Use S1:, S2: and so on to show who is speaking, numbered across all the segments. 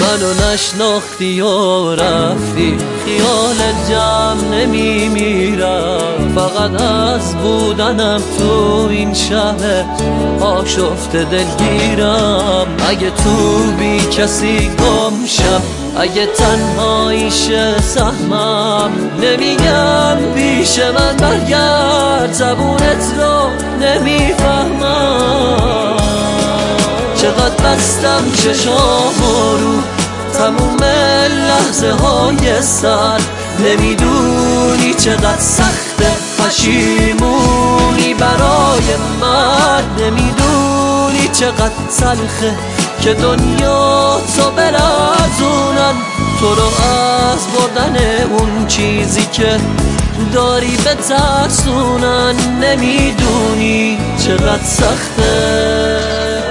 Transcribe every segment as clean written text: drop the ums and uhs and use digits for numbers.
S1: منو نشناختی و رفتی، خیال جمع نمیمیرم، فقط از بودنم تو این شهر آشفته دلگیرم. اگه تو بی کسی گم شم، اگه تنهاییشه سهمم، نمیگم پیش من برگرد، زبونت رو نمیفهمم. چقدر بستم چشامو رو تموم لحظه های سر، نمیدونی چقدر سخته پشیمونی برای من، نمیدونی چقدر تلخه که دنیا تو بلرزونن تو رو از بردن اون چیزی که داری بترسونن، نمیدونی چقدر سخته.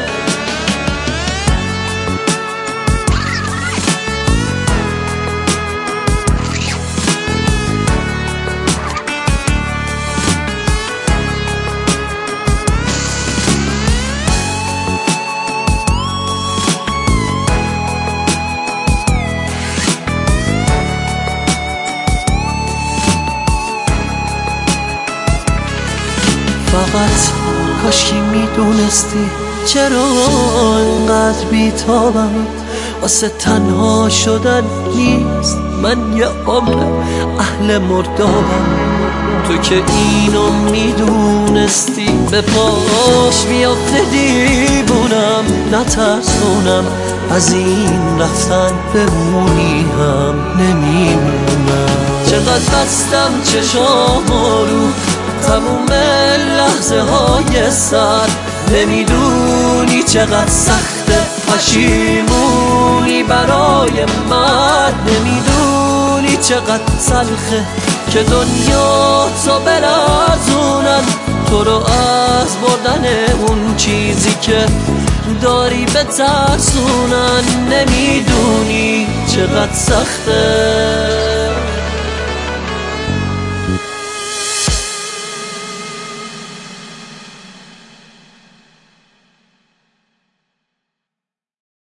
S1: فقط کاشکی میدونستی چرا انقدر بیتابم، واسه تنها شدن نیست، من یه عمر اهل مردابم. تو که اینو میدونستی به پاش میافته دیوونم، نترسونم از این رفتن بمونی هم نمیمونم. چقدر بستم چشامو رو تموم لحظه های سر، نمیدونی چقدر سخته پشیمونی برای من، نمیدونی چقدر تلخه که دنیا تو بلرزونن تو رو از بردن اون چیزی که داری بترسونن، نمیدونی چقدر سخته.